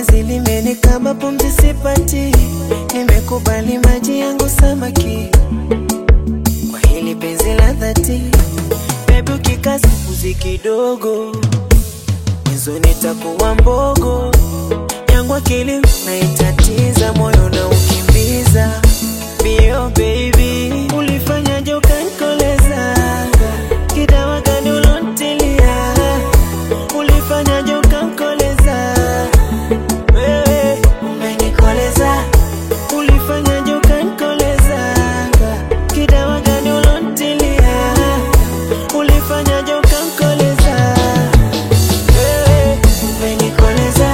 penzi limeni kama pumzi sipati, nimekubali maji yangu samaki, kwa hili penzi la dhati. Baby ukikasi muziki kidogo, hizo nitakuwa mbogo yangu, akili naitatiza, moyo na ukimbiza. Bio baby, ulifanyaje ukanikoleza, kidawa gani ulontilia, ulifanyaje ukanikoleza, wewe umenikoleza, ulifanyaje ukanikoleza, kidawa gani ulontilia, ulifanyaje ukanikoleza, wewe umenikoleza.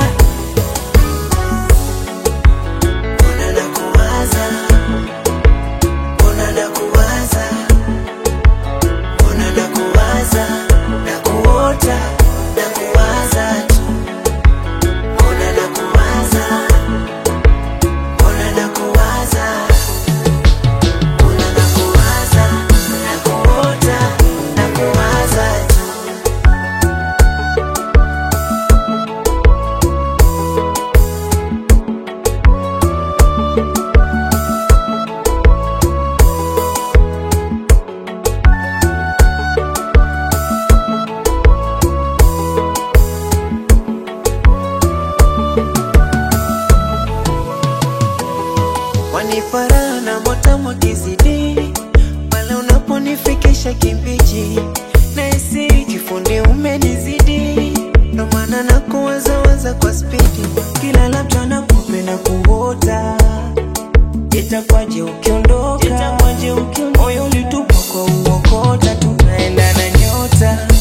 Mbona nakuwaza, mbona nakuwaza, mbona nakuwaza, nakuota, nakuwaza tu. Mbona nakuwaza, mbona nakuwaza, mbona nakuwaza, nakuota, nakuwaza tu. Wanifara na motamu kizidi, pale unaponifikisha kimbiji, nahisi kifundi umenizidi, ndo maana nakuwaza waza kwa spidi, kila labda nakupenda kuota. Itakwaje ukiondoka, moyo ulitupa kwa uokota, tunaenda na nyota.